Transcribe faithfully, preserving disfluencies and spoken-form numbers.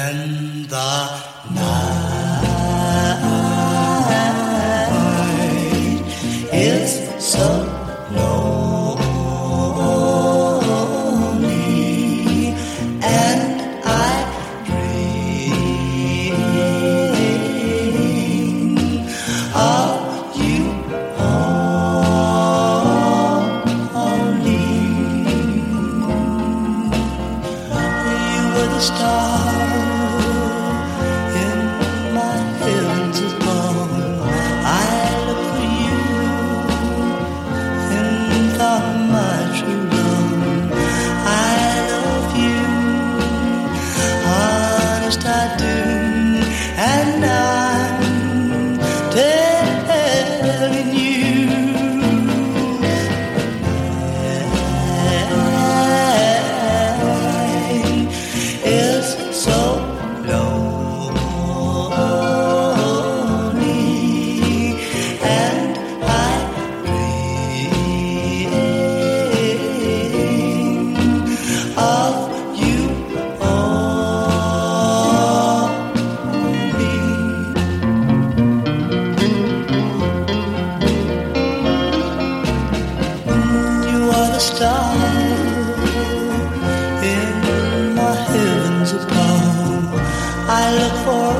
and the night is so lonely, and I dream of you only. You were the star in my heavens above. I look for you and found my true love. I love you, honest I do, and I'm telling you. Is so lonely, and I dream of you only. You are the star in my heavens above. I look for